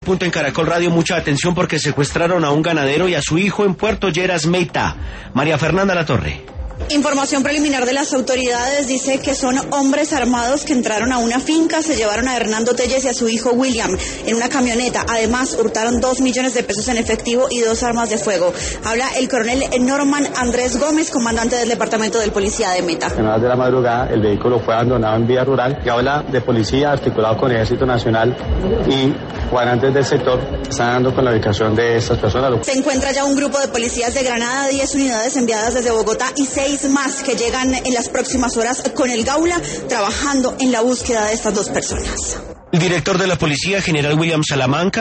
Punto en Caracol Radio, mucha atención porque secuestraron a un ganadero y a su hijo en Puerto Lleras, Meita. María Fernanda Latorre. Información preliminar de las autoridades dice que son hombres armados que entraron a una finca, se llevaron a Hernando Telles y a su hijo William en una camioneta. Además, hurtaron 2 millones de pesos en efectivo y 2 armas de fuego. Habla el coronel Norman Andrés Gómez, comandante del Departamento de Policía de Meta. En horas de la madrugada, el vehículo fue abandonado en vía rural y habla de policía articulado con Ejército Nacional y cuadrantes del sector están dando con la ubicación de estas personas. Se encuentra ya un grupo de policías de Granada, 10 unidades enviadas desde Bogotá y 6 más que llegan en las próximas horas con el Gaula, trabajando en la búsqueda de estas 2 personas. El director de la policía, general William Salamanca,